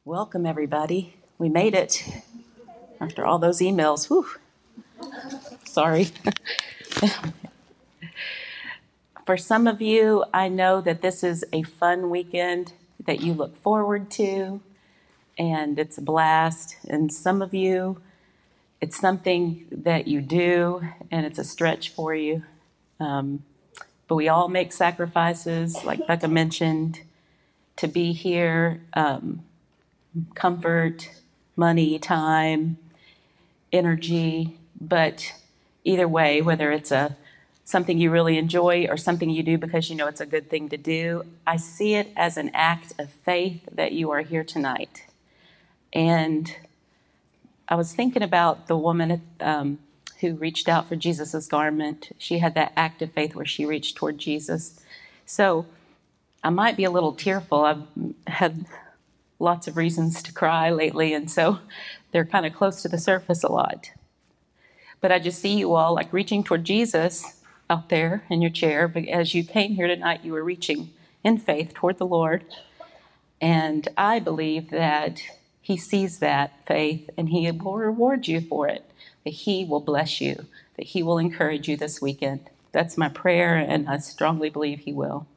Welcome, everybody. We made it after all those emails. Whew. Sorry. For some of you, I know that this is a fun weekend that you look forward to, and it's a blast. And some of you, it's something that you do, and it's a stretch for you. But we all make sacrifices, like Becca mentioned, to be here. Comfort, money, time, energy, but either way, whether it's something you really enjoy or something you do because you know it's a good thing to do, I see it as an act of faith that you are here tonight. And I was thinking about the woman who reached out for Jesus's garment. She had that act of faith where she reached toward Jesus. So I might be a little tearful. I've had lots of reasons to cry lately, and so they're kind of close to the surface a lot. But I just see you all like reaching toward Jesus out there in your chair. But as you came here tonight, you were reaching in faith toward the Lord. And I believe that He sees that faith and He will reward you for it, that He will bless you, that He will encourage you this weekend. That's my prayer, and I strongly believe He will.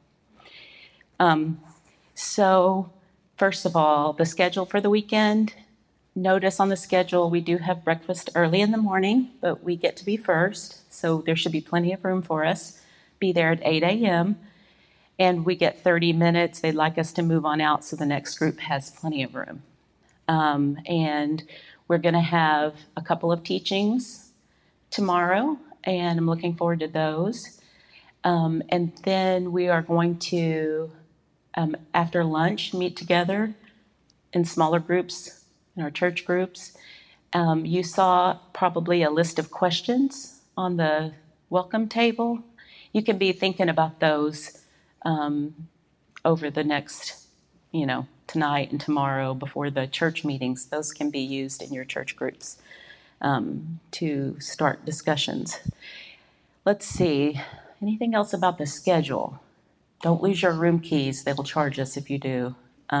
So, first of all, the schedule for the weekend. Notice on the schedule, we do have breakfast early in the morning, but we get to be first, so there should be plenty of room for us. Be there at 8 a.m., and we get 30 minutes. They'd like us to move on out so the next group has plenty of room. And we're going to have a couple of teachings tomorrow, and I'm looking forward to those. And then we are going to, after lunch, meet together in smaller groups, in our church groups. You saw probably a list of questions on the welcome table. You can be thinking about those over the next, tonight and tomorrow before the church meetings. Those can be used in your church groups to start discussions. Let's see. Anything else about the schedule? Don't lose your room keys. They will charge us if you do.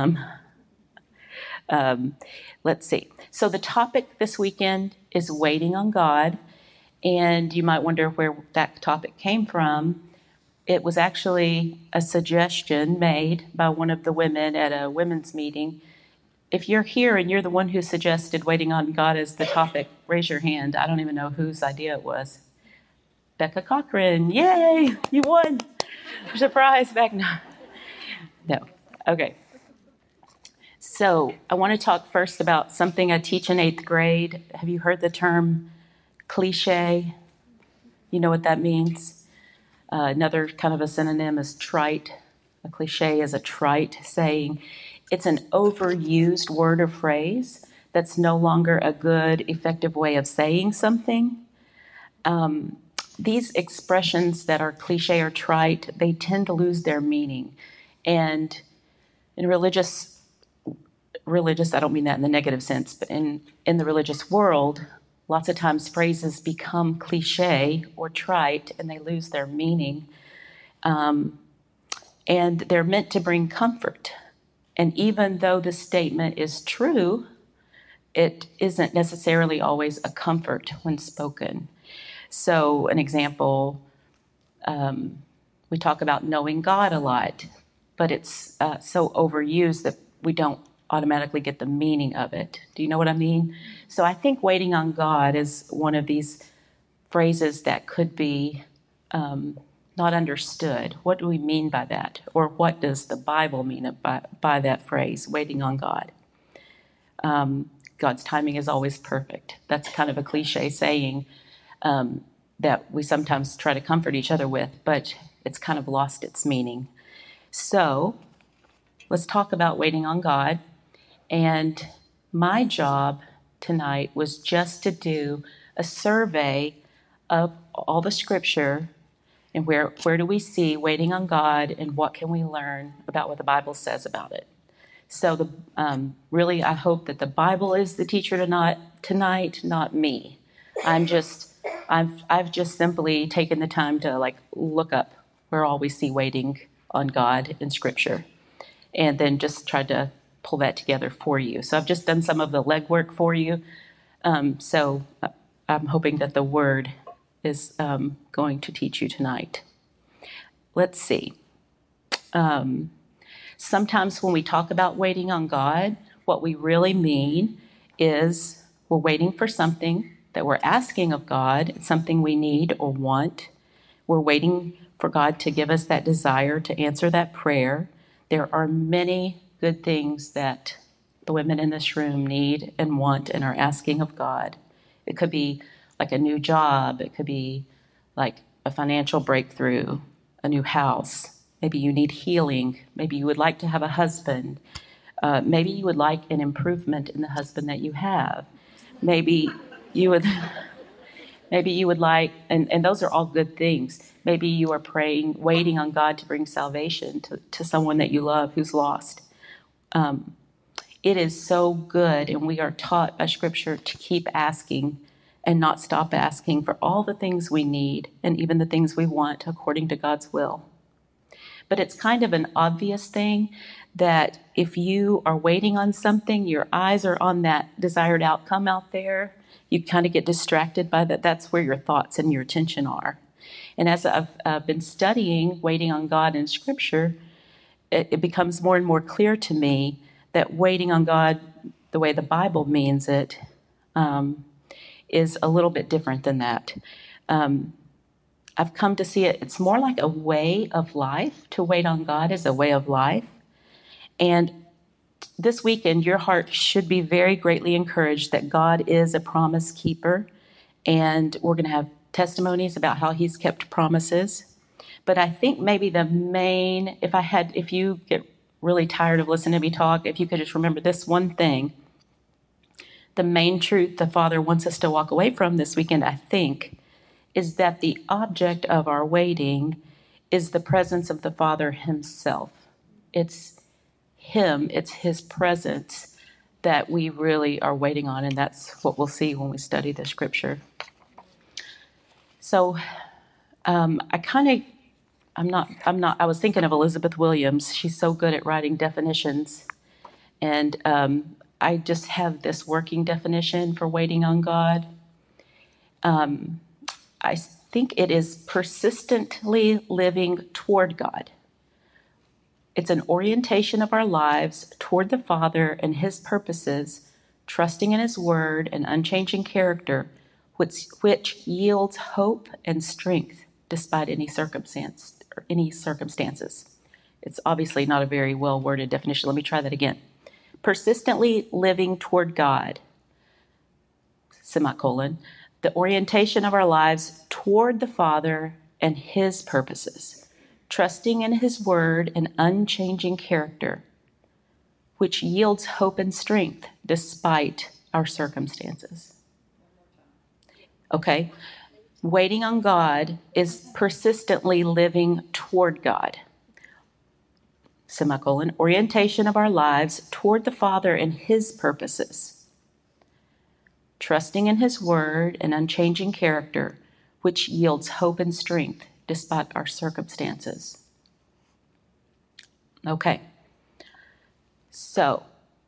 Let's see. So the topic this weekend is waiting on God, and you might wonder where that topic came from. It was actually a suggestion made by one of the women at a women's meeting. If you're here and you're the one who suggested waiting on God as the topic, raise your hand. I don't even know whose idea it was. Becca Cochran. Yay! You won! Surprise, Becca. No. Okay. So I want to talk first about something I teach in 8th grade. Have you heard the term cliche? You know what that means? Another kind of a synonym is trite. A cliche is a trite saying. It's an overused word or phrase that's no longer a good, effective way of saying something. These expressions that are cliche or trite, they tend to lose their meaning. And in religious, I don't mean that in the negative sense, but in the religious world, lots of times phrases become cliche or trite and they lose their meaning. And they're meant to bring comfort. And even though the statement is true, it isn't necessarily always a comfort when spoken. So an example, we talk about knowing God a lot, but it's so overused that we don't automatically get the meaning of it. Do you know what I mean? So I think waiting on God is one of these phrases that could be not understood. What do we mean by that? Or what does the Bible mean by that phrase, waiting on God? God's timing is always perfect. That's kind of a cliche saying that we sometimes try to comfort each other with, but it's kind of lost its meaning. So let's talk about waiting on God. And my job tonight was just to do a survey of all the scripture and where do we see waiting on God and what can we learn about what the Bible says about it. So really, I hope that the Bible is the teacher tonight, not me. I've just simply taken the time to look up where all we see waiting on God in Scripture, and then just tried to pull that together for you. So I've just done some of the legwork for you. So I'm hoping that the word is going to teach you tonight. Let's see. Sometimes when we talk about waiting on God, what we really mean is we're waiting for something that we're asking of God. It's something we need or want. We're waiting for God to give us that desire to answer that prayer. There are many good things that the women in this room need and want and are asking of God. It could be like a new job. It could be like a financial breakthrough, a new house. Maybe you need healing. Maybe you would like to have a husband. Maybe you would like an improvement in the husband that you have. Maybe you would, maybe you would like, and those are all good things. Maybe you are praying, waiting on God to bring salvation to someone that you love who's lost. It is so good, and we are taught by Scripture to keep asking and not stop asking for all the things we need and even the things we want according to God's will. But it's kind of an obvious thing that if you are waiting on something, your eyes are on that desired outcome out there, you kind of get distracted by that. That's where your thoughts and your attention are. And as I've been studying waiting on God in Scripture, it becomes more and more clear to me that waiting on God, the way the Bible means it, is a little bit different than that. I've come to see it, it's more like a way of life. To wait on God is a way of life. And this weekend, your heart should be very greatly encouraged that God is a promise keeper. And we're going to have testimonies about how he's kept promises. But I think maybe the main, if you get really tired of listening to me talk, if you could just remember this one thing, the main truth the Father wants us to walk away from this weekend, I think, is that the object of our waiting is the presence of the Father himself. It's him, it's his presence that we really are waiting on, and that's what we'll see when we study the Scripture. So I was thinking of Elizabeth Williams. She's so good at writing definitions. And I just have this working definition for waiting on God. I think it is persistently living toward God. It's an orientation of our lives toward the Father and his purposes, trusting in his word and unchanging character, which yields hope and strength despite any circumstances. It's obviously not a very well-worded definition. Let me try that again. Persistently living toward God, semicolon, the orientation of our lives toward the Father and his purposes, trusting in his word and unchanging character, which yields hope and strength despite our circumstances. Okay? Waiting on God is persistently living toward God. Semicolon, orientation of our lives toward the Father and his purposes. Trusting in his word and unchanging character, which yields hope and strength despite our circumstances. Okay. So,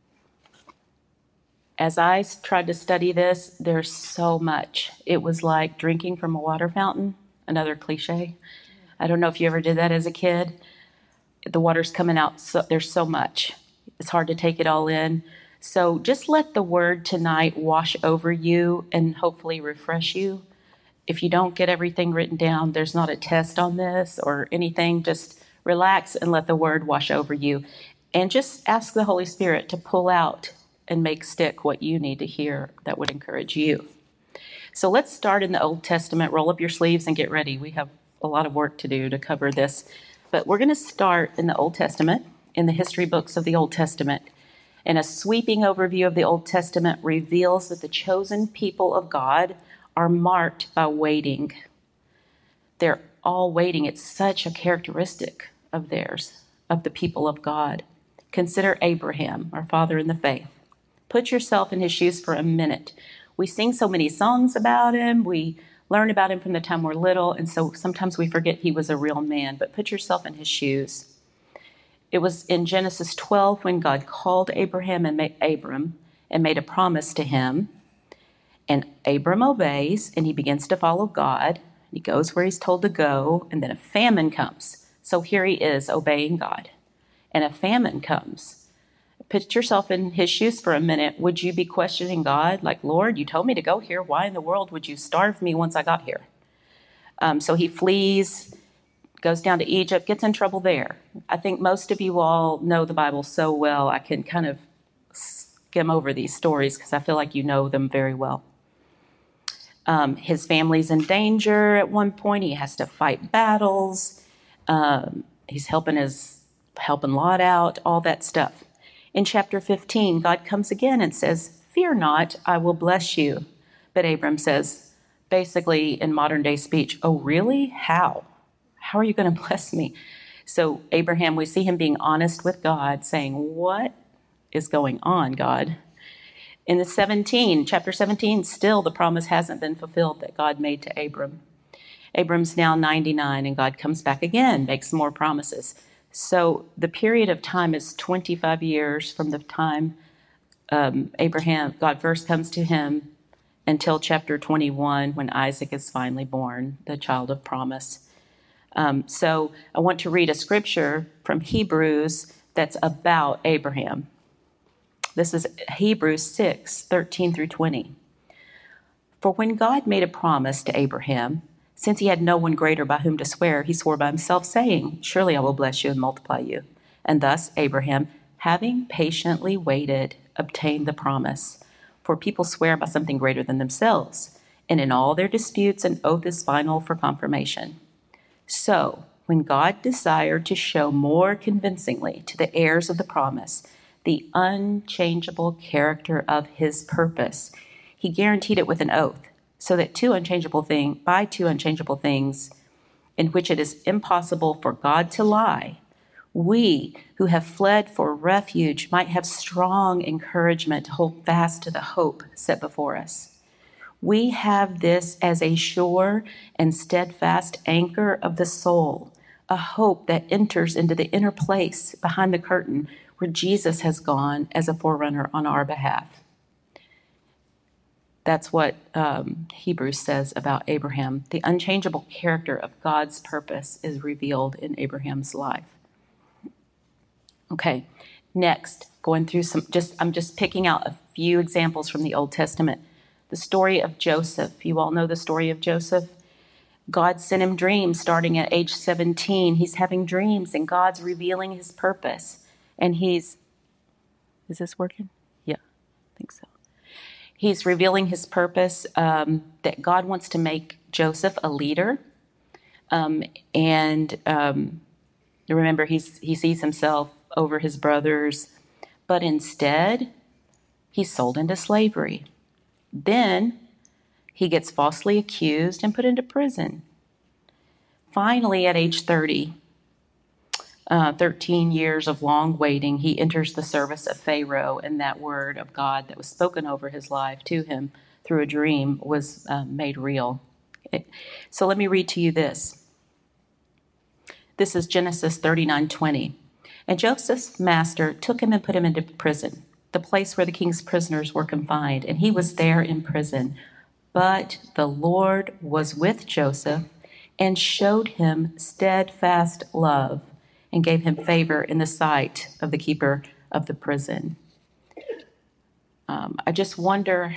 as I tried to study this, there's so much. It was like drinking from a water fountain, another cliche. I don't know if you ever did that as a kid. The water's coming out, so there's so much. It's hard to take it all in. So just let the word tonight wash over you and hopefully refresh you. If you don't get everything written down, there's not a test on this or anything. Just relax and let the word wash over you. And just ask the Holy Spirit to pull out and make stick what you need to hear that would encourage you. So let's start in the Old Testament. Roll up your sleeves and get ready. We have a lot of work to do to cover this. But we're going to start in the Old Testament, in the history books of the Old Testament. And a sweeping overview of the Old Testament reveals that the chosen people of God are marked by waiting. They're all waiting. It's such a characteristic of theirs, of the people of God. Consider Abraham, our father in the faith. Put yourself in his shoes for a minute. We sing so many songs about him. We learn about him from the time we're little, and so sometimes we forget he was a real man. But put yourself in his shoes. It was in Genesis 12 when God called Abraham and Abram and made a promise to him. And Abram obeys, and he begins to follow God. He goes where he's told to go, and then a famine comes. So here he is obeying God, and a famine comes. Put yourself in his shoes for a minute. Would you be questioning God? Like, Lord, you told me to go here. Why in the world would you starve me once I got here? So he flees, goes down to Egypt, gets in trouble there. I think most of you all know the Bible so well, I can kind of skim over these stories because I feel like you know them very well. His family's in danger at one point. He has to fight battles. He's helping Lot out, all that stuff. In chapter 15, God comes again and says, "Fear not, I will bless you." But Abram says, basically in modern day speech, "Oh, really? How? How are you going to bless me?" So Abraham, we see him being honest with God, saying, "What is going on, God?" In chapter 17, still the promise hasn't been fulfilled that God made to Abram. Abram's now 99, and God comes back again, makes more promises. So the period of time is 25 years from the time God first comes to him until chapter 21, when Isaac is finally born, the child of promise. So I want to read a scripture from Hebrews that's about Abraham. This is Hebrews 6:13 through 20. For when God made a promise to Abraham, since he had no one greater by whom to swear, he swore by himself, saying, "Surely I will bless you and multiply you." And thus Abraham, having patiently waited, obtained the promise. For people swear by something greater than themselves, and in all their disputes an oath is final for confirmation. So, when God desired to show more convincingly to the heirs of the promise the unchangeable character of his purpose, he guaranteed it with an oath, so that by two unchangeable things in which it is impossible for God to lie, we who have fled for refuge might have strong encouragement to hold fast to the hope set before us. We have this as a sure and steadfast anchor of the soul, a hope that enters into the inner place behind the curtain where Jesus has gone as a forerunner on our behalf. That's what Hebrews says about Abraham. The unchangeable character of God's purpose is revealed in Abraham's life. Okay, next, going through I'm just picking out a few examples from the Old Testament. The story of Joseph. You all know the story of Joseph. God sent him dreams starting at age 17. He's having dreams, and God's revealing his purpose. And is this working? Yeah, I think so. He's revealing his purpose, that God wants to make Joseph a leader. Remember, he sees himself over his brothers, but instead, he's sold into slavery. Then he gets falsely accused and put into prison. Finally, at age 30, 13 years of long waiting, he enters the service of Pharaoh, and that word of God that was spoken over his life to him through a dream was made real. So let me read to you this. This is Genesis 39:20. And Joseph's master took him and put him into prison, the place where the king's prisoners were confined, and he was there in prison. But the Lord was with Joseph and showed him steadfast love and gave him favor in the sight of the keeper of the prison. I just wonder,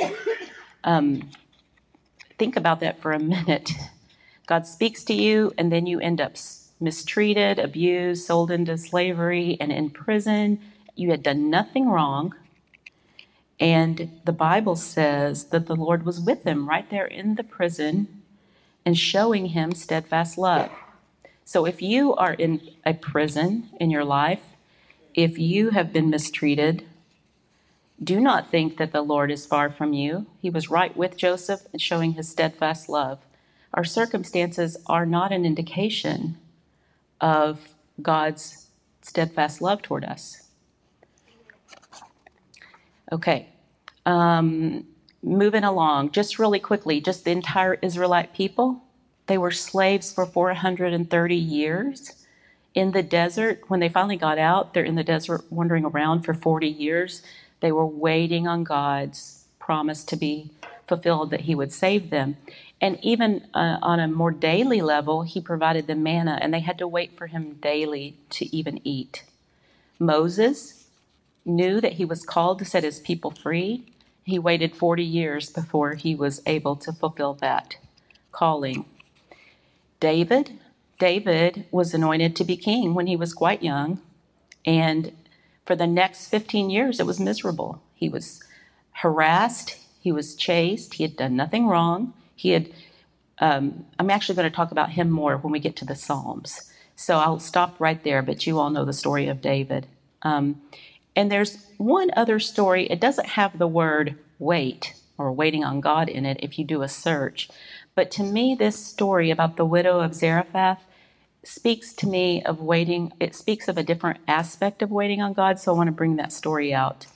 think about that for a minute. God speaks to you, and then you end up mistreated, abused, sold into slavery, and in prison. You had done nothing wrong. And the Bible says that the Lord was with him right there in the prison and showing him steadfast love. So if you are in a prison in your life, if you have been mistreated, do not think that the Lord is far from you. He was right with Joseph and showing his steadfast love. Our circumstances are not an indication of God's steadfast love toward us. Okay, moving along, just really quickly, just the entire Israelite people, they were slaves for 430 years In the desert, when they finally got out, they're in the desert wandering around for 40 years. They were waiting on God's promise to be fulfilled, that he would save them. And even on a more daily level, he provided them manna, and they had to wait for him daily to even eat. Moses knew that he was called to set his people free. He waited 40 years before he was able to fulfill that calling. David was anointed to be king when he was quite young, and for the next 15 years it was miserable. He was harassed, he was chased, he had done nothing wrong. I'm actually going to talk about him more when we get to the Psalms. So I'll stop right there, but you all know the story of David. And there's one other story. It doesn't have the word wait or waiting on God in it if you do a search. But to me, this story about the widow of Zarephath speaks to me of waiting. It speaks of a different aspect of waiting on God, so I want to bring that story out.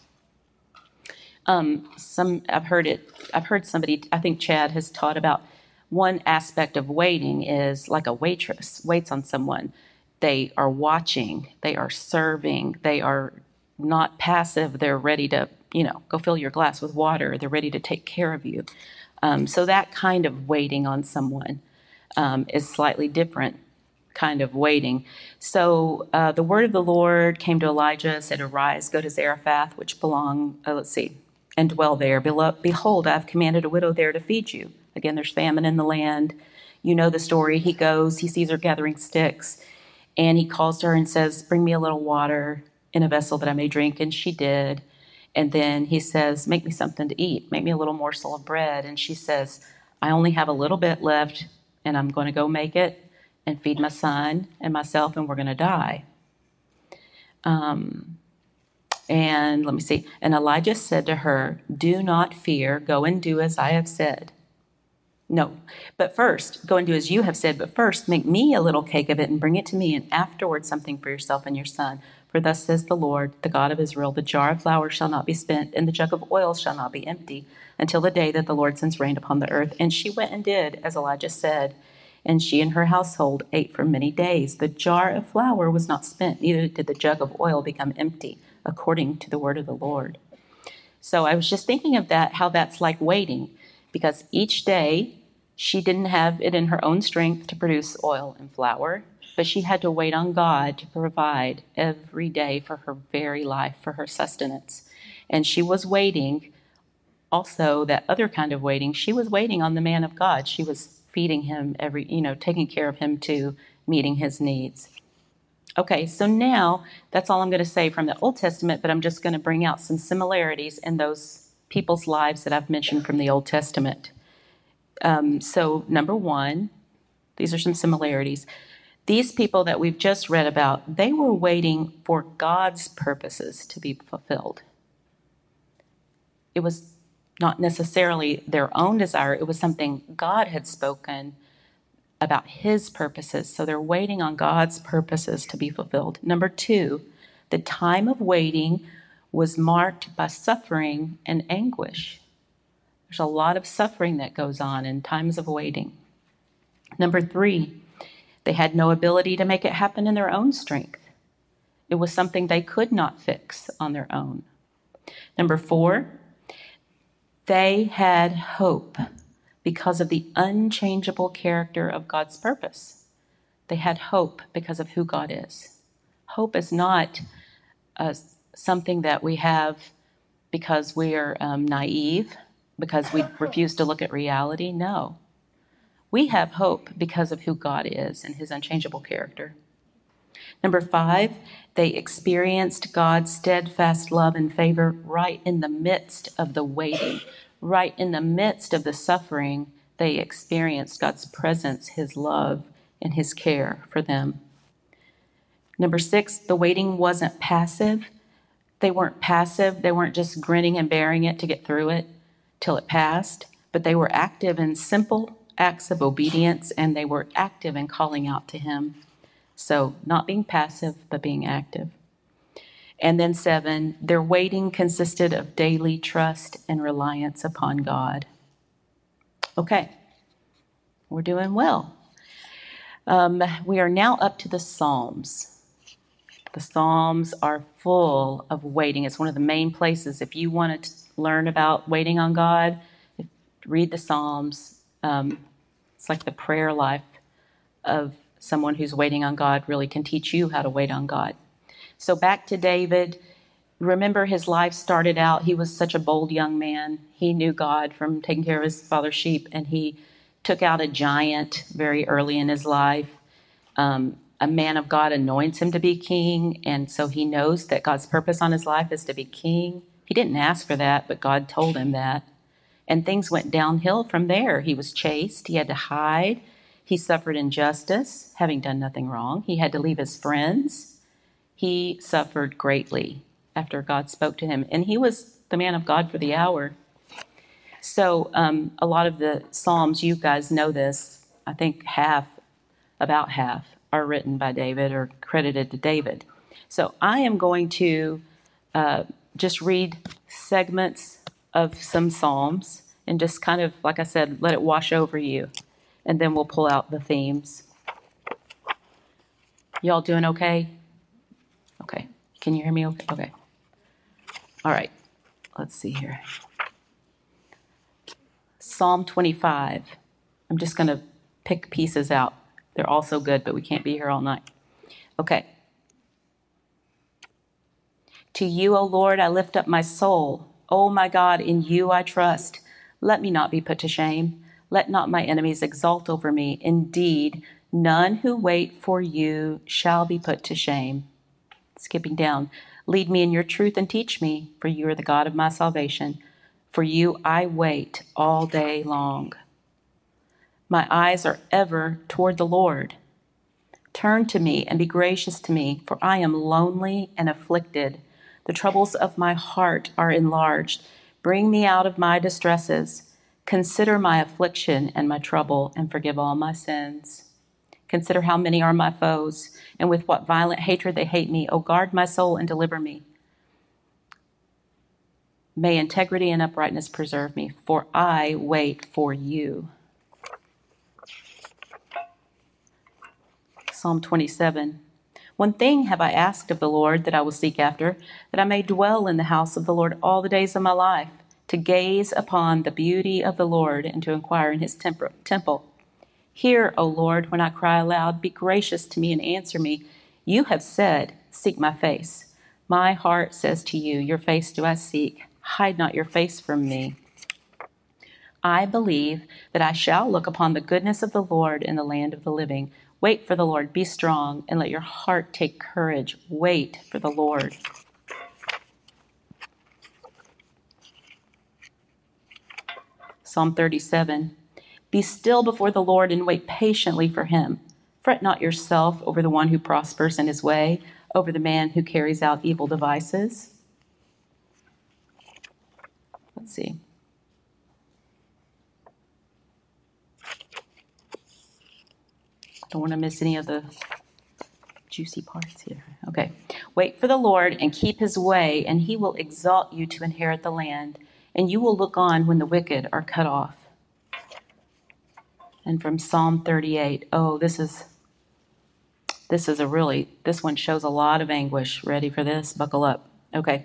I've heard somebody, I think Chad has taught about one aspect of waiting is like a waitress waits on someone. They are watching, they are serving, they are not passive, they're ready to, go fill your glass with water, they're ready to take care of you. So that kind of waiting on someone is slightly different kind of waiting. So the word of the Lord came to Elijah, said, "Arise, go to Zarephath, which belong, and dwell there. Behold, I have commanded a widow there to feed you." Again, there's famine in the land. You know the story. He goes, he sees her gathering sticks, and he calls to her and says, "Bring me a little water in a vessel that I may drink." And she did. And then he says, "Make me something to eat. Make me a little morsel of bread." And she says, "I only have a little bit left, and I'm going to go make it and feed my son and myself, and we're going to die." And let me see. And Elijah said to her, "Do not fear. Go and do as I have said." No, but first, go and do as you have said, but first make me a little cake of it and bring it to me, and afterward something for yourself and your son. For thus says the Lord, the God of Israel, the jar of flour shall not be spent, and the jug of oil shall not be empty, until the day that the Lord sends rain upon the earth. And she went and did as Elijah said, and she and her household ate for many days. The jar of flour was not spent, neither did the jug of oil become empty, according to the word of the Lord. So I was just thinking of that, how that's like waiting, because each day she didn't have it in her own strength to produce oil and flour, but she had to wait on God to provide every day for her very life, for her sustenance. And she was waiting, also that other kind of waiting, she was waiting on the man of God. She was feeding him taking care of him too, meeting his needs. Okay, so now that's all I'm going to say from the Old Testament, but I'm just going to bring out some similarities in those people's lives that I've mentioned from the Old Testament. So number one, these are some similarities. These people that we've just read about, they were waiting for God's purposes to be fulfilled. It was not necessarily their own desire. It was something God had spoken about his purposes. So they're waiting on God's purposes to be fulfilled. Number two, the time of waiting was marked by suffering and anguish. There's a lot of suffering that goes on in times of waiting. Number three, they had no ability to make it happen in their own strength. It was something they could not fix on their own. Number four, they had hope because of the unchangeable character of God's purpose. They had hope because of who God is. Hope is not something that we have because we're naive, because we refuse to look at reality. No. We have hope because of who God is and his unchangeable character. Number five, they experienced God's steadfast love and favor right in the midst of the waiting, right in the midst of the suffering. They experienced God's presence, his love, and his care for them. Number six, the waiting wasn't passive. They weren't passive. They weren't just grinning and bearing it to get through it till it passed, but they were active in simple acts of obedience, and they were active in calling out to him. So not being passive, but being active. And then seven, their waiting consisted of daily trust and reliance upon God. Okay, we're doing well. We are now up to the Psalms. The Psalms are full of waiting. It's one of the main places. If you want to learn about waiting on God, read the Psalms. It's like the prayer life of someone who's waiting on God really can teach you how to wait on God. So back to David. Remember, his life started out, he was such a bold young man. He knew God from taking care of his father's sheep, and he took out a giant very early in his life. A man of God anoints him to be king, and so he knows that God's purpose on his life is to be king. He didn't ask for that, but God told him that. And things went downhill from there. He was chased. He had to hide. He suffered injustice, having done nothing wrong. He had to leave his friends. He suffered greatly after God spoke to him. And he was the man of God for the hour. So a lot of the Psalms, you guys know this, I think about half, are written by David or credited to David. So I am going to just read segments of some Psalms and just kind of, like I said, let it wash over you. And then we'll pull out the themes. Y'all doing okay? Okay. Can you hear me okay? Okay. All right. Let's see here. Psalm 25. I'm just going to pick pieces out. They're all so good, but we can't be here all night. Okay. To you, O Lord, I lift up my soul. O my God, in you I trust. Let me not be put to shame. Let not my enemies exult over me. Indeed, none who wait for you shall be put to shame. Skipping down. Lead me in your truth and teach me, for you are the God of my salvation. For you I wait all day long. My eyes are ever toward the Lord. Turn to me and be gracious to me, for I am lonely and afflicted. The troubles of my heart are enlarged. Bring me out of my distresses. Consider my affliction and my trouble, and forgive all my sins. Consider how many are my foes, and with what violent hatred they hate me. O guard my soul and deliver me. May integrity and uprightness preserve me, for I wait for you. Psalm 27. One thing have I asked of the Lord that I will seek after, that I may dwell in the house of the Lord all the days of my life, to gaze upon the beauty of the Lord and to inquire in his temple. Hear, O Lord, when I cry aloud. Be gracious to me and answer me. You have said, seek my face. My heart says to you, your face do I seek. Hide not your face from me. I believe that I shall look upon the goodness of the Lord in the land of the living. Wait for the Lord, be strong, and let your heart take courage. Wait for the Lord. Psalm 37. Be still before the Lord and wait patiently for him. Fret not yourself over the one who prospers in his way, over the man who carries out evil devices. Let's see. Don't want to miss any of the juicy parts here. Okay. Wait for the Lord and keep his way, and he will exalt you to inherit the land, and you will look on when the wicked are cut off. And from Psalm 38. Oh, this one shows a lot of anguish. Ready for this? Buckle up. Okay.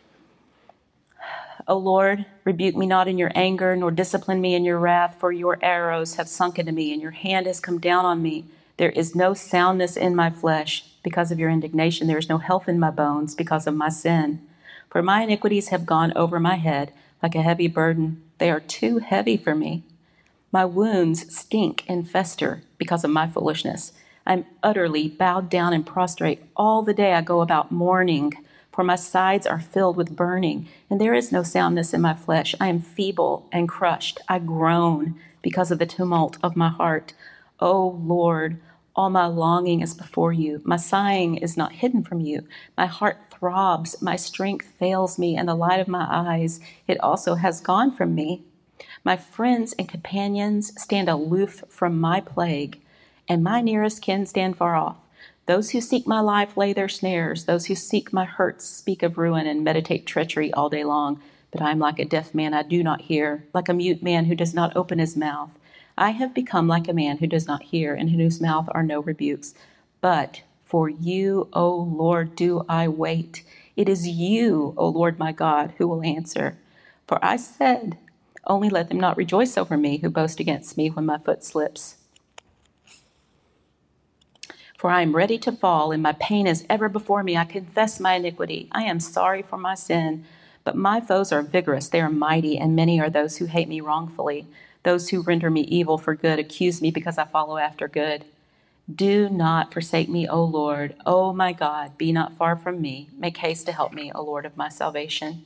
O Lord, rebuke me not in your anger, nor discipline me in your wrath, for your arrows have sunk into me, and your hand has come down on me. There is no soundness in my flesh because of your indignation. There is no health in my bones because of my sin. For my iniquities have gone over my head like a heavy burden. They are too heavy for me. My wounds stink and fester because of my foolishness. I am utterly bowed down and prostrate. All the day I go about mourning, for my sides are filled with burning, and there is no soundness in my flesh. I am feeble and crushed. I groan because of the tumult of my heart. O Lord, all my longing is before you. My sighing is not hidden from you. My heart throbs. My strength fails me, and the light of my eyes, it also has gone from me. My friends and companions stand aloof from my plague, and my nearest kin stand far off. Those who seek my life lay their snares. Those who seek my hurts speak of ruin and meditate treachery all day long. But I am like a deaf man, I do not hear, like a mute man who does not open his mouth. I have become like a man who does not hear and in whose mouth are no rebukes. But for you, O Lord, do I wait. It is you, O Lord my God, who will answer. For I said, only let them not rejoice over me who boast against me when my foot slips. For I am ready to fall, and my pain is ever before me. I confess my iniquity. I am sorry for my sin. But my foes are vigorous, they are mighty, and many are those who hate me wrongfully. Those who render me evil for good accuse me because I follow after good. Do not forsake me, O Lord. O my God, be not far from me. Make haste to help me, O Lord of my salvation.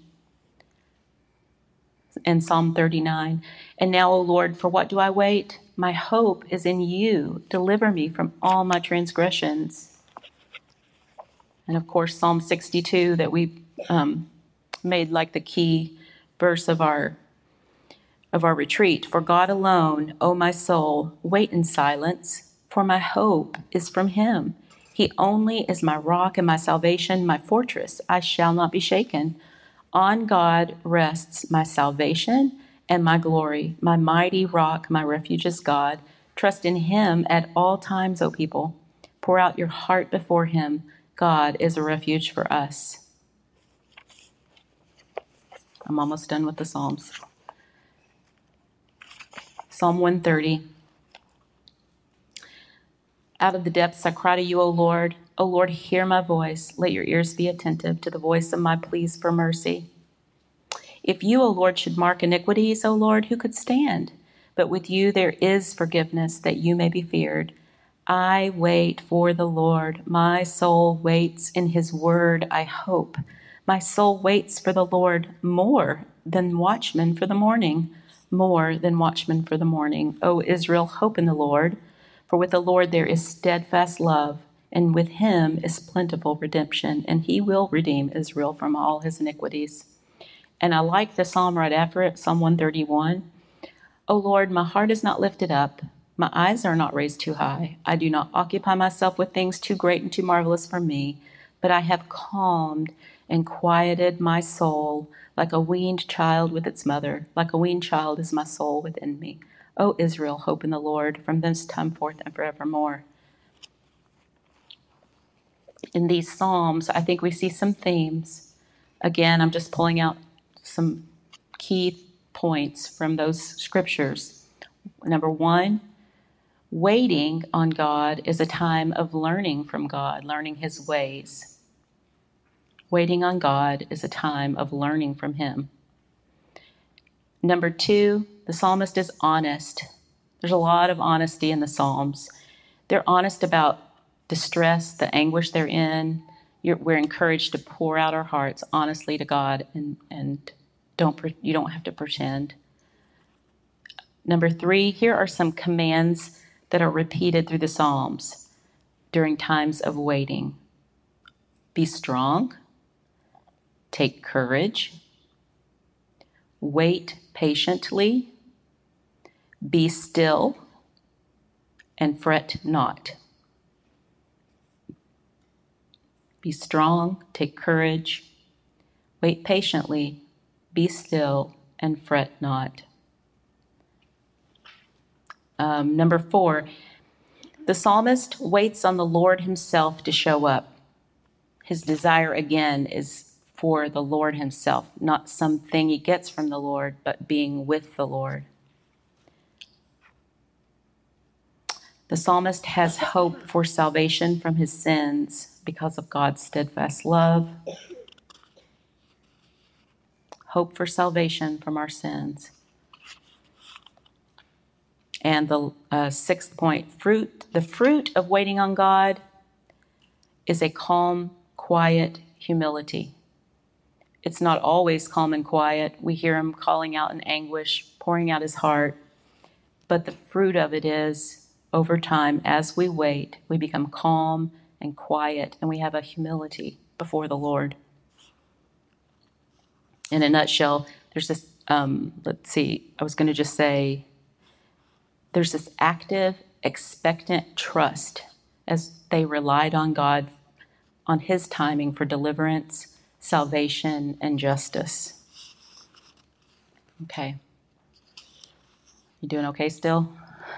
And Psalm 39. And now, O Lord, for what do I wait? My hope is in you. Deliver me from all my transgressions. And of course, Psalm 62 that we made like the key verse of our retreat. For God alone, O my soul, wait in silence, for my hope is from him. He only is my rock and my salvation, my fortress. I shall not be shaken. On God rests my salvation and my glory. My mighty rock, my refuge is God. Trust in him at all times, O people. Pour out your heart before him. God is a refuge for us. I'm almost done with the Psalms. Psalm 130. Out of the depths I cry to you, O Lord. O Lord, hear my voice. Let your ears be attentive to the voice of my pleas for mercy. If you, O Lord, should mark iniquities, O Lord, who could stand? But with you there is forgiveness, that you may be feared. I wait for the Lord. My soul waits in his word, I hope. My soul waits for the Lord more than watchmen for the morning. More than watchmen for the morning. O Israel, hope in the Lord. For with the Lord there is steadfast love, and with him is plentiful redemption, and he will redeem Israel from all his iniquities. And I like the psalm right after it, Psalm 131. O Lord, my heart is not lifted up. My eyes are not raised too high. I do not occupy myself with things too great and too marvelous for me, but I have calmed and quieted my soul like a weaned child with its mother. Like a weaned child is my soul within me. O Israel, hope in the Lord from this time forth and forevermore. In these Psalms, I think we see some themes. Again, I'm just pulling out some key points from those scriptures. Number one, waiting on God is a time of learning from God, learning his ways. Waiting on God is a time of learning from him. Number two, the psalmist is honest. There's a lot of honesty in the Psalms. They're honest about distress, the anguish they're in. We're encouraged to pour out our hearts honestly to God, and you don't have to pretend. Number three, here are some commands that are repeated through the Psalms during times of waiting. Be strong, take courage, wait patiently, be still, and fret not. Be strong, take courage, wait patiently, be still, and fret not. Number four, the psalmist waits on the Lord himself to show up. His desire, again, is for the Lord himself, not something he gets from the Lord, but being with the Lord. The psalmist has hope for salvation from his sins because of God's steadfast love. Hope for salvation from our sins. And the sixth point, the fruit of waiting on God is a calm, quiet humility. It's not always calm and quiet. We hear him calling out in anguish, pouring out his heart. But the fruit of it is, over time, as we wait, we become calm and quiet, and we have a humility before the Lord. In a nutshell, there's this, I was going to just say, there's this active, expectant trust as they relied on God, on his timing for deliverance, salvation, and justice. Okay. You doing okay still?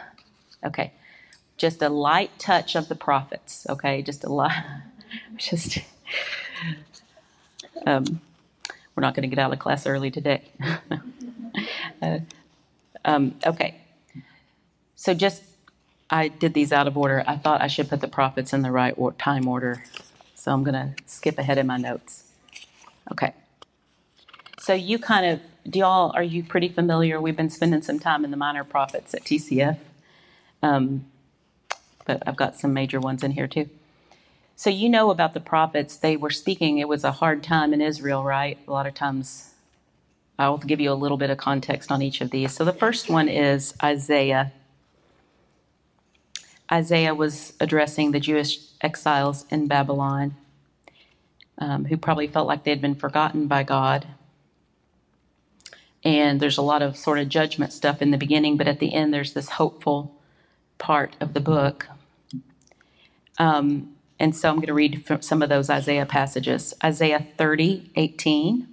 Okay. Just a light touch of the prophets. Okay. Just a light. Just, we're not going to get out of class early today. Okay. So I did these out of order. I thought I should put the prophets in the right time order. So I'm going to skip ahead in my notes. Okay. So are you pretty familiar? We've been spending some time in the minor prophets at TCF. But I've got some major ones in here too. So you know about the prophets. They were speaking. It was a hard time in Israel, right? A lot of times. I'll give you a little bit of context on each of these. So the first one is Isaiah. Isaiah was addressing the Jewish exiles in Babylon, who probably felt like they'd been forgotten by God. And there's a lot of sort of judgment stuff in the beginning, but at the end there's this hopeful part of the book. And so I'm going to read from some of those Isaiah passages. Isaiah 30:18.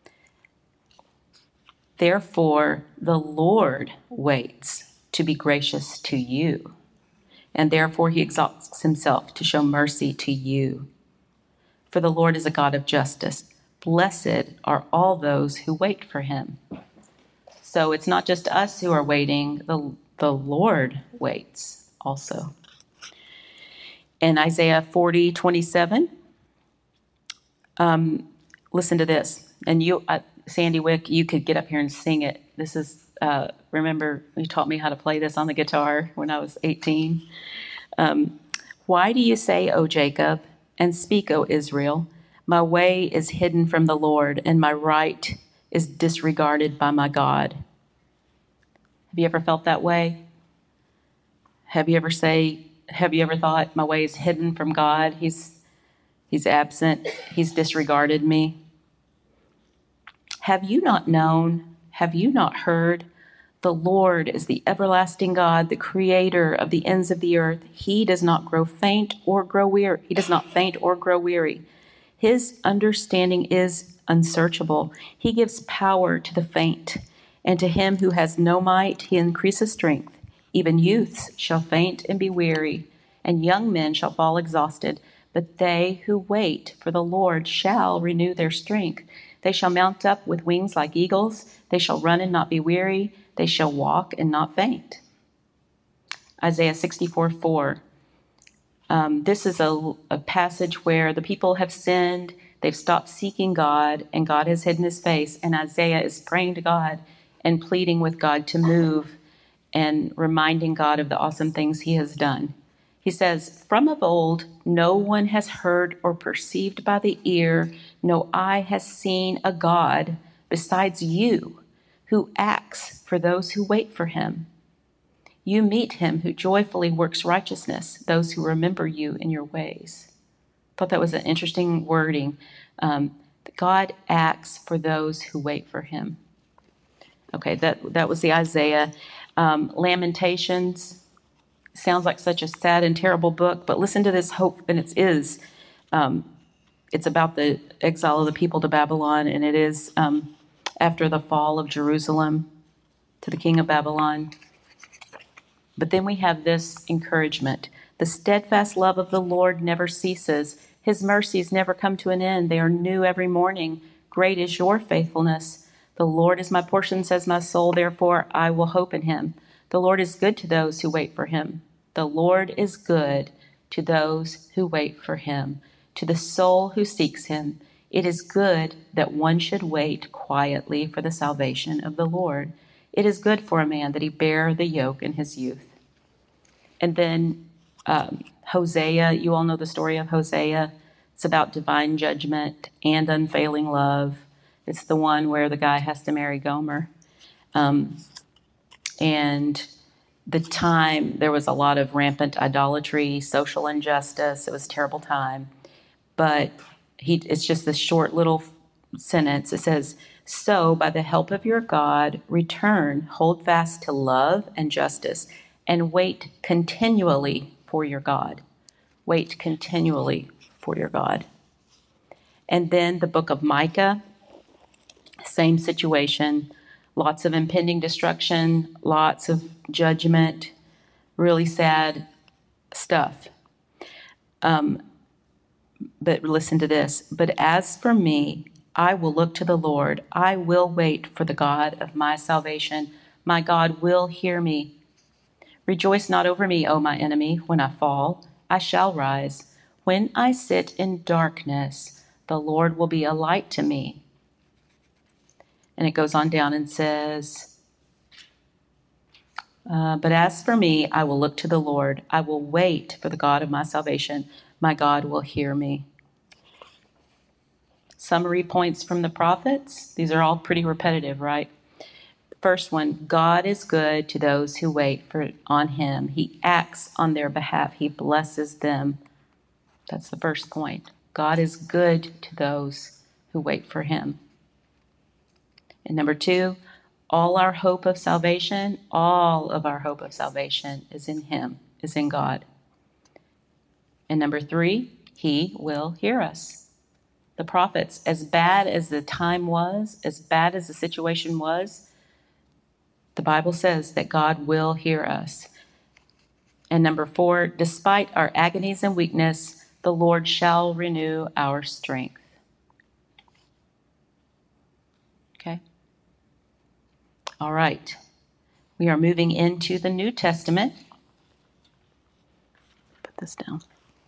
Therefore, the Lord waits to be gracious to you, and therefore he exalts himself to show mercy to you. For the Lord is a God of justice. Blessed are all those who wait for him. So it's not just us who are waiting, the Lord waits also. In Isaiah 40:27, listen to this. And Sandy Wick, you could get up here and sing it. This is, remember, you taught me how to play this on the guitar when I was 18. Why do you say, O Jacob, and speak, O Israel, my way is hidden from the Lord, and my right is disregarded by my God? Have you ever felt that way? Have you ever thought, my way is hidden from God? He's absent. He's disregarded me. Have you not known? Have you not heard? The Lord is the everlasting God, the creator of the ends of the earth. He does not faint or grow weary. His understanding is unsearchable. He gives power to the faint, and to him who has no might, he increases strength. Even youths shall faint and be weary, and young men shall fall exhausted. But they who wait for the Lord shall renew their strength. They shall mount up with wings like eagles. They shall run and not be weary. They shall walk and not faint. Isaiah 64:4. This is a passage where the people have sinned. They've stopped seeking God, and God has hidden his face. And Isaiah is praying to God and pleading with God to move and reminding God of the awesome things he has done. He says, from of old, no one has heard or perceived by the ear, no eye has seen a God besides you, who acts for those who wait for him. You meet him who joyfully works righteousness, those who remember you in your ways. I thought that was an interesting wording. God acts for those who wait for him. Okay, that was the Isaiah. Lamentations sounds like such a sad and terrible book, but listen to this hope, and it's about the exile of the people to Babylon, and it is after the fall of Jerusalem to the king of Babylon. But then we have this encouragement. The steadfast love of the Lord never ceases. His mercies never come to an end. They are new every morning. Great is your faithfulness. The Lord is my portion, says my soul. Therefore, I will hope in him. The Lord is good to those who wait for him. The Lord is good to those who wait for him, to the soul who seeks him. It is good that one should wait quietly for the salvation of the Lord. It is good for a man that he bear the yoke in his youth. And then Hosea, you all know the story of Hosea. It's about divine judgment and unfailing love. It's the one where the guy has to marry Gomer. And there was a lot of rampant idolatry, social injustice. It was a terrible time. But it's just this short little sentence. It says, so by the help of your God, return, hold fast to love and justice, and wait continually for your God. Wait continually for your God. And then the book of Micah, same situation. Lots of impending destruction, lots of judgment. really sad stuff. But listen to this. But as for me, I will look to the Lord. I will wait for the God of my salvation. My God will hear me. Rejoice not over me, O my enemy. When I fall, I shall rise. When I sit in darkness, the Lord will be a light to me. And it goes on down and says, but as for me, I will look to the Lord. I will wait for the God of my salvation. My God will hear me. Summary points from the prophets. These are all pretty repetitive, right? First one, God is good to those who wait on him. He acts on their behalf. He blesses them. That's the first point. God is good to those who wait for him. And number two, all of our hope of salvation is in him, is in God. And number three, he will hear us. The prophets, as bad as the time was, as bad as the situation was, the Bible says that God will hear us. And number four, despite our agonies and weakness, the Lord shall renew our strength. Okay? All right. We are moving into the New Testament. Put this down.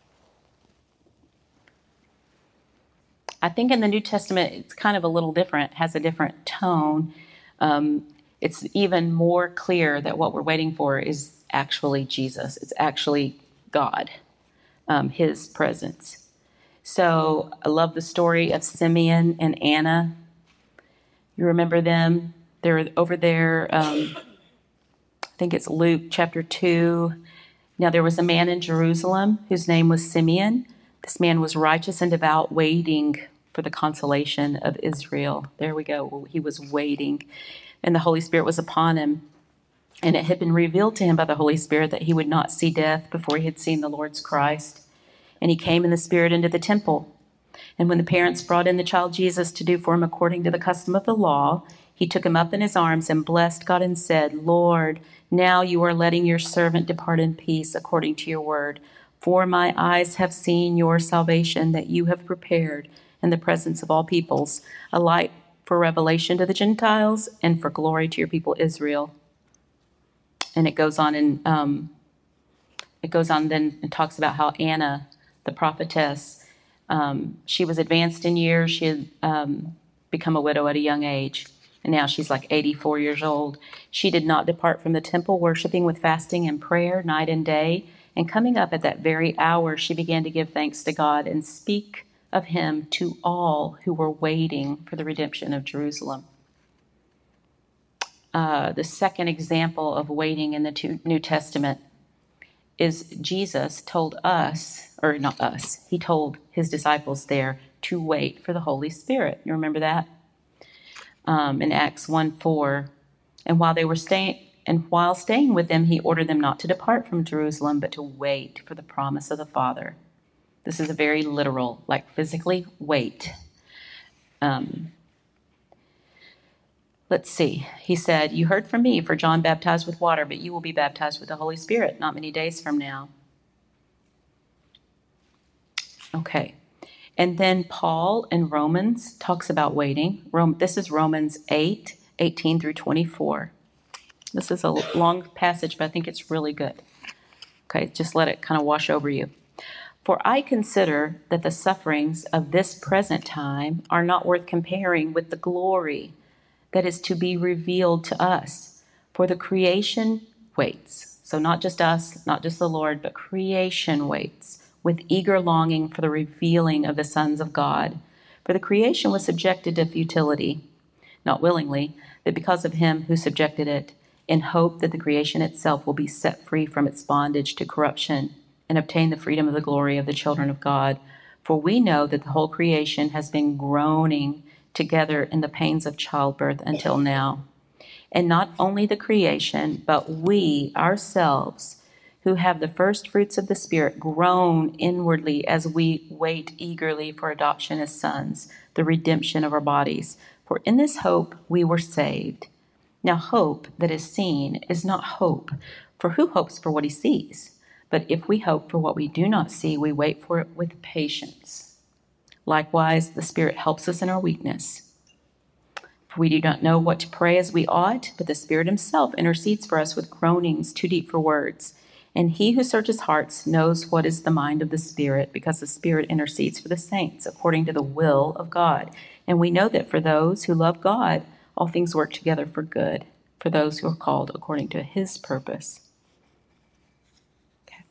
I think in the New Testament, it's kind of a little different, has a different tone. It's even more clear that what we're waiting for is actually Jesus. It's actually God, his presence. So I love the story of Simeon and Anna. You remember them? They're over there, I think it's Luke chapter 2. Now there was a man in Jerusalem whose name was Simeon. This man was righteous and devout, waiting for the consolation of Israel. There we go. He was waiting, and the Holy Spirit was upon him. And it had been revealed to him by the Holy Spirit that he would not see death before he had seen the Lord's Christ. And he came in the Spirit into the temple. And when the parents brought in the child Jesus to do for him according to the custom of the law, he took him up in his arms and blessed God and said, Lord, now you are letting your servant depart in peace according to your word. For my eyes have seen your salvation that you have prepared in the presence of all peoples, a light for revelation to the Gentiles and for glory to your people Israel. And it goes on then and talks about how Anna, the prophetess, she was advanced in years. She had become a widow at a young age, and now she's like 84 years old. She did not depart from the temple, worshiping with fasting and prayer night and day. And coming up at that very hour, she began to give thanks to God and speak of him to all who were waiting for the redemption of Jerusalem. The second example of waiting in the New Testament is Jesus told us, or not us, he told his disciples there to wait for the Holy Spirit. You remember that? In Acts 1:4. And while staying with them, he ordered them not to depart from Jerusalem, but to wait for the promise of the Father. This is a very literal, like physically wait. Let's see. He said, you heard from me, for John baptized with water, but you will be baptized with the Holy Spirit not many days from now. Okay. And then Paul in Romans talks about waiting. This is Romans 8:18 through 24. This is a long passage, but I think it's really good. Okay, just let it kind of wash over you. For I consider that the sufferings of this present time are not worth comparing with the glory that is to be revealed to us. For the creation waits. So not just us, not just the Lord, but creation waits with eager longing for the revealing of the sons of God. For the creation was subjected to futility, not willingly, but because of him who subjected it, in hope that the creation itself will be set free from its bondage to corruption and obtain the freedom of the glory of the children of God. For we know that the whole creation has been groaning together in the pains of childbirth until now. And not only the creation, but we ourselves, who have the first fruits of the Spirit, groan inwardly as we wait eagerly for adoption as sons, the redemption of our bodies. For in this hope we were saved. Now hope that is seen is not hope, For who hopes for what he sees? But if we hope for what we do not see, we wait for it with patience. Likewise, the Spirit helps us in our weakness. For we do not know what to pray as we ought, but the Spirit himself intercedes for us with groanings too deep for words. And he who searches hearts knows what is the mind of the Spirit, because the Spirit intercedes for the saints according to the will of God. And we know that for those who love God, all things work together for good, for those who are called according to his purpose. Okay.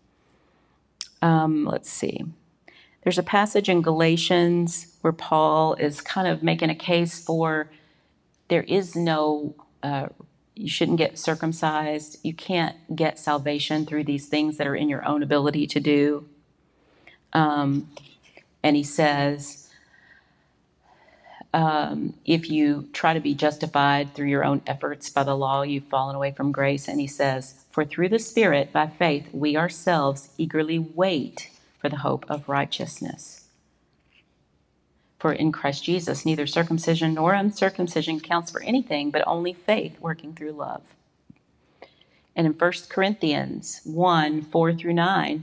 Let's see. There's a passage in Galatians where Paul is kind of making a case for there is no, you shouldn't get circumcised. You can't get salvation through these things that are in your own ability to do. And he says, if you try to be justified through your own efforts by the law, you've fallen away from grace. And he says, for through the Spirit, by faith, we ourselves eagerly wait for the hope of righteousness. For in Christ Jesus, neither circumcision nor uncircumcision counts for anything, but only faith working through love. And in 1 Corinthians 1, 4 through 9,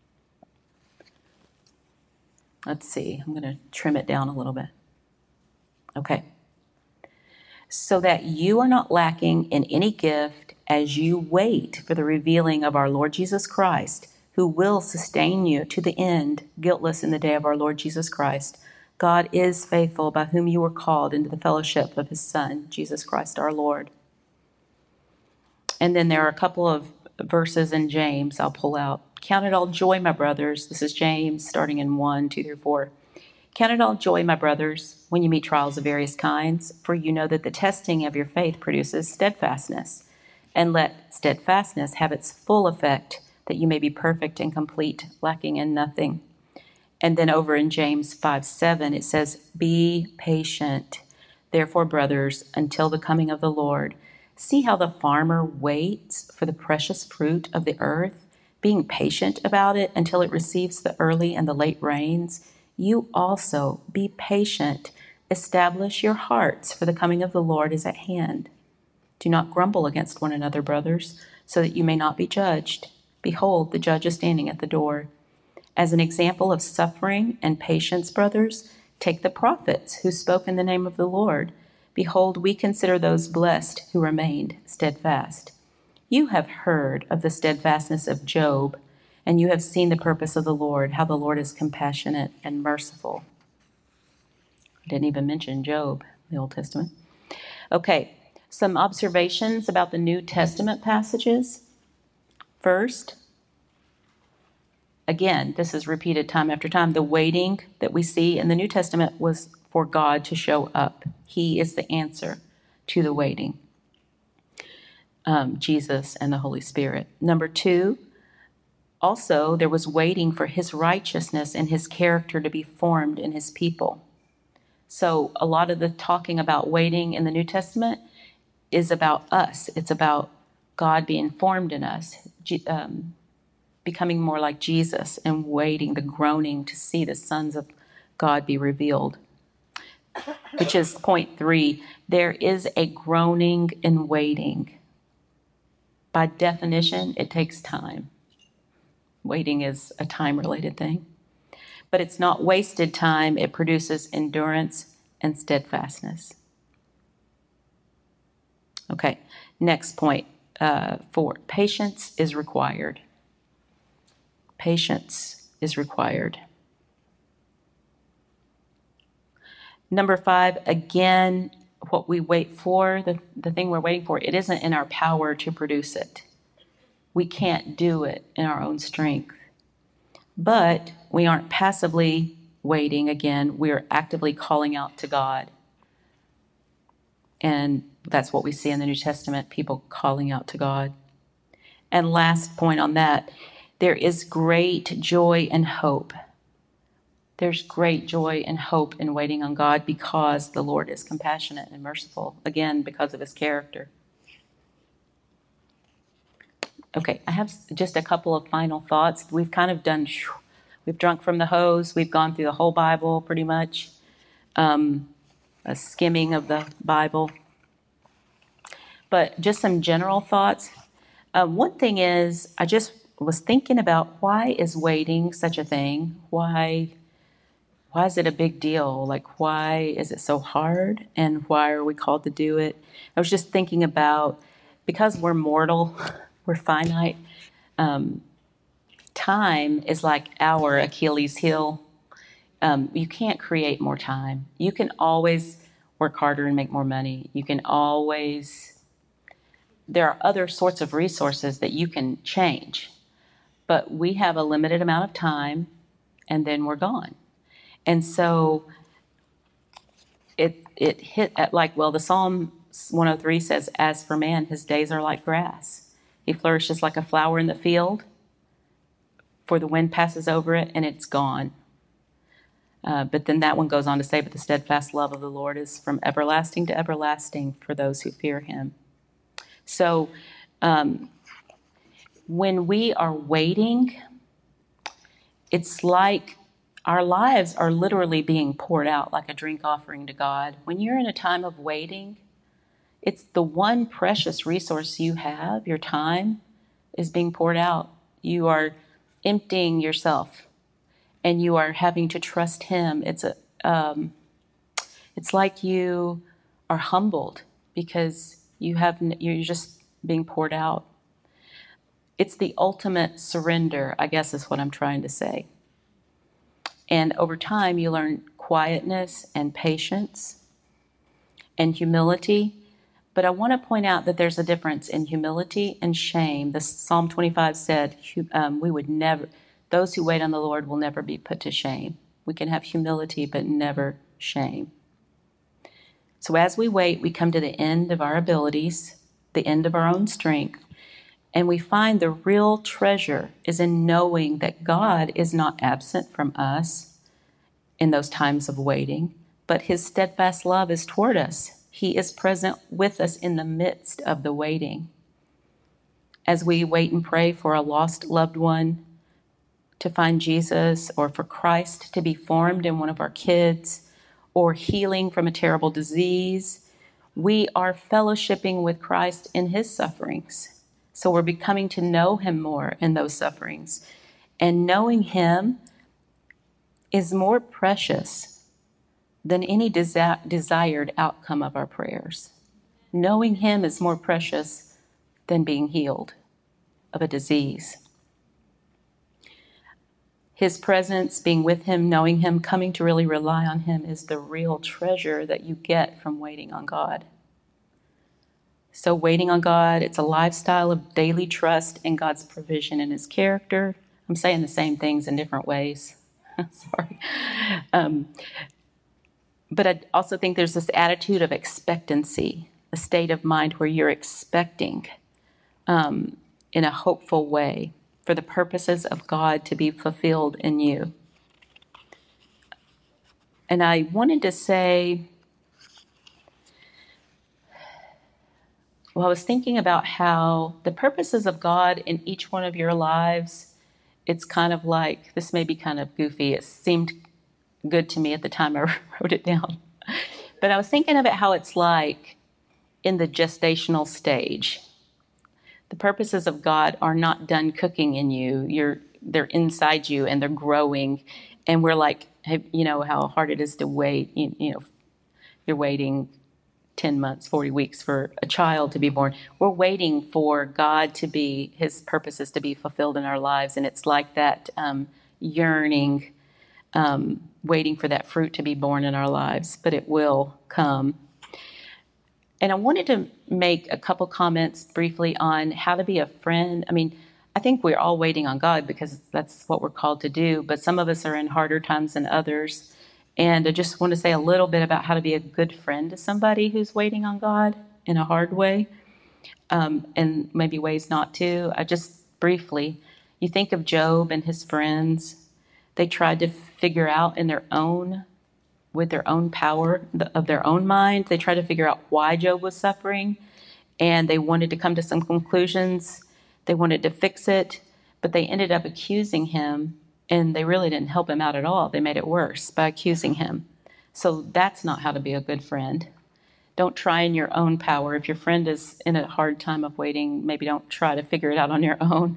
let's see, I'm going to trim it down a little bit. Okay. So that you are not lacking in any gift as you wait for the revealing of our Lord Jesus Christ, who will sustain you to the end, guiltless in the day of our Lord Jesus Christ. God is faithful, by whom you were called into the fellowship of his Son, Jesus Christ our Lord. And then there are a couple of verses in James I'll pull out. Count it all joy, my brothers. This is James, starting in 1, 2 through 4. Count it all joy, my brothers, when you meet trials of various kinds, for you know that the testing of your faith produces steadfastness. And let steadfastness have its full effect, that you may be perfect and complete, lacking in nothing. And then over in James 5:7, it says, be patient, therefore, brothers, until the coming of the Lord. See how the farmer waits for the precious fruit of the earth, being patient about it until it receives the early and the late rains. You also be patient. Establish your hearts, for the coming of the Lord is at hand. Do not grumble against one another, brothers, so that you may not be judged. Behold, the judge is standing at the door. As an example of suffering and patience, brothers, take the prophets who spoke in the name of the Lord. Behold, we consider those blessed who remained steadfast. You have heard of the steadfastness of Job, and you have seen the purpose of the Lord, how the Lord is compassionate and merciful. I didn't even mention Job in the Old Testament. Okay, some observations about the New Testament passages. First, again, this is repeated time after time. The waiting that we see in the New Testament was for God to show up. He is the answer to the waiting. Jesus and the Holy Spirit. Number two, also there was waiting for his righteousness and his character to be formed in his people. So a lot of the talking about waiting in the New Testament is about us. It's about God being formed in us, becoming more like Jesus, and waiting, the groaning to see the sons of God be revealed. Which is point 3. There is a groaning and waiting. By definition, it takes time. Waiting is a time-related thing. But it's not wasted time. It produces endurance and steadfastness. Okay, next point, 4. Patience is required. Patience is required. Number 5, again, what we wait for, the thing we're waiting for, it isn't in our power to produce it. We can't do it in our own strength. But we aren't passively waiting again. We are actively calling out to God. And that's what we see in the New Testament, people calling out to God. And last point on that, there is great joy and hope. There's great joy and hope in waiting on God because the Lord is compassionate and merciful, again, because of his character. Okay, I have just a couple of final thoughts. We've kind of done, we've drunk from the hose. We've gone through the whole Bible pretty much, a skimming of the Bible. But just some general thoughts. One thing is, I just was thinking about, why is waiting such a thing? Why is it a big deal? Like, why is it so hard? And why are we called to do it? I was just thinking about, because we're mortal, we're finite, time is like our Achilles heel. You can't create more time. You can always work harder and make more money. You can always, there are other sorts of resources that you can change, but we have a limited amount of time and then we're gone. And so it hit at like, well, the Psalm 103 says, as for man, his days are like grass. He flourishes like a flower in the field, for the wind passes over it and it's gone. But then that one goes on to say, but the steadfast love of the Lord is from everlasting to everlasting for those who fear him. So when we are waiting, it's like our lives are literally being poured out like a drink offering to God. When you're in a time of waiting, it's the one precious resource you have, your time, is being poured out. You are emptying yourself and you are having to trust him. It's like you are humbled because you're just being poured out. It's the ultimate surrender, I guess is what I'm trying to say. And over time, you learn quietness and patience and humility. But I want to point out that there's a difference in humility and shame. The Psalm 25 said, we would never, those who wait on the Lord will never be put to shame. We can have humility, but never shame. So as we wait, we come to the end of our abilities, the end of our own strength, and we find the real treasure is in knowing that God is not absent from us in those times of waiting, but his steadfast love is toward us. He is present with us in the midst of the waiting. As we wait and pray for a lost loved one to find Jesus, or for Christ to be formed in one of our kids, or healing from a terrible disease, we are fellowshipping with Christ in his sufferings. So we're becoming to know him more in those sufferings. And knowing him is more precious than any desired outcome of our prayers. Knowing him is more precious than being healed of a disease. His presence, being with him, knowing him, coming to really rely on him is the real treasure that you get from waiting on God. So waiting on God, it's a lifestyle of daily trust in God's provision and his character. I'm saying the same things in different ways. Sorry. But I also think there's this attitude of expectancy, a state of mind where you're expecting in a hopeful way for the purposes of God to be fulfilled in you. And I wanted to say, well, I was thinking about how the purposes of God in each one of your lives, it's kind of like, this may be kind of goofy. It seemed good to me at the time I wrote it down. But I was thinking about how it's like in the gestational stage. The purposes of God are not done cooking in you. They're inside you and they're growing. And we're like, you know how hard it is to wait. You're waiting 10 months, 40 weeks for a child to be born. We're waiting for God to be, his purposes to be fulfilled in our lives. And it's like that yearning, waiting for that fruit to be born in our lives, but it will come. And I wanted to make a couple comments briefly on how to be a friend. I mean, I think we're all waiting on God because that's what we're called to do, but some of us are in harder times than others. And I just want to say a little bit about how to be a good friend to somebody who's waiting on God in a hard way, and maybe ways not to. I just briefly, you think of Job and his friends. They tried to figure out with their own power of their own mind, they tried to figure out why Job was suffering, and they wanted to come to some conclusions. They wanted to fix it, but they ended up accusing him. And they really didn't help him out at all. They made it worse by accusing him. So that's not how to be a good friend. don't try in your own power. If your friend is in a hard time of waiting, maybe don't try to figure it out on your own.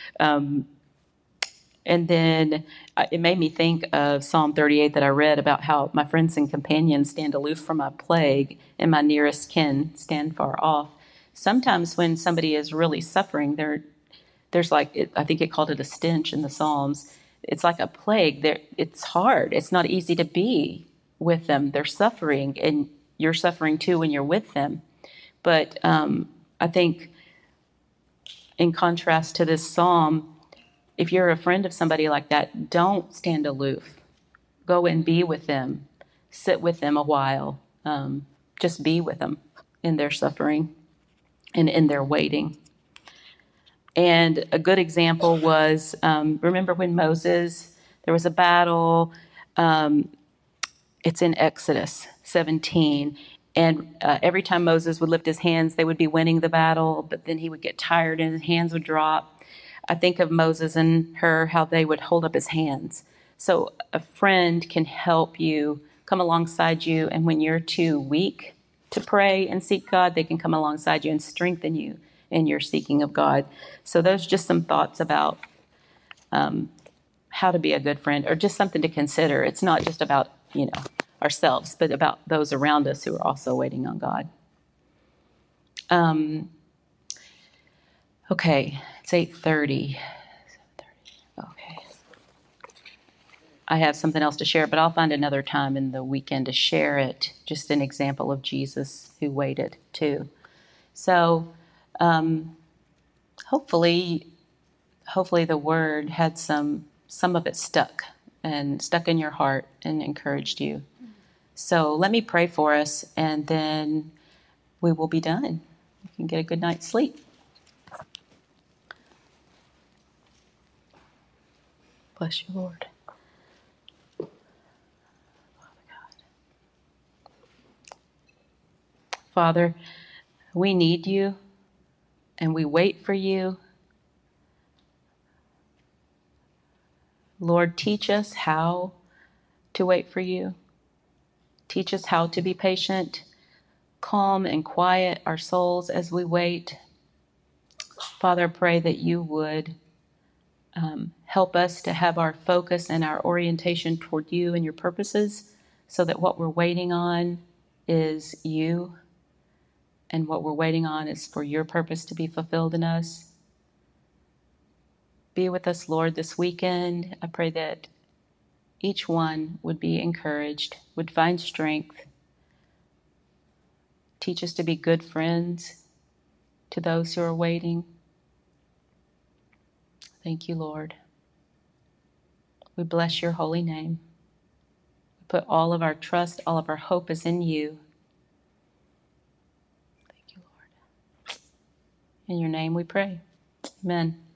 And then it made me think of Psalm 38 that I read about how my friends and companions stand aloof from my plague, and my nearest kin stand far off. Sometimes when somebody is really suffering, there's like, I think it called it a stench in the Psalms. It's like a plague. It's hard. It's not easy to be with them. They're suffering, and you're suffering too when you're with them. But I think in contrast to this psalm, if you're a friend of somebody like that, don't stand aloof. Go and be with them. Sit with them a while. Just be with them in their suffering and in their waiting. And a good example was, remember when Moses, there was a battle, it's in Exodus 17, and every time Moses would lift his hands, they would be winning the battle, but then he would get tired and his hands would drop. I think of Moses and her, how they would hold up his hands. So a friend can help you, come alongside you, and when you're too weak to pray and seek God, they can come alongside you and strengthen you in your seeking of God. So those are just some thoughts about how to be a good friend, or just something to consider. It's not just about, ourselves, but about those around us who are also waiting on God. Okay, it's 8:30. Okay. I have something else to share, but I'll find another time in the weekend to share it. Just an example of Jesus who waited too. So hopefully the word had some of it stuck in your heart and encouraged you. So let me pray for us, and then we will be done. You can get a good night's sleep. Bless you, Lord. Father, we need you, and we wait for you. Lord, teach us how to wait for you. Teach us how to be patient, calm, and quiet our souls as we wait. Father, I pray that you would help us to have our focus and our orientation toward you and your purposes, so that what we're waiting on is you, and what we're waiting on is for your purpose to be fulfilled in us. Be with us, Lord, this weekend. I pray that each one would be encouraged, would find strength. Teach us to be good friends to those who are waiting. Thank you, Lord. We bless your holy name. We put all of our trust, all of our hope is in you. Thank you, Lord. In your name we pray. Amen.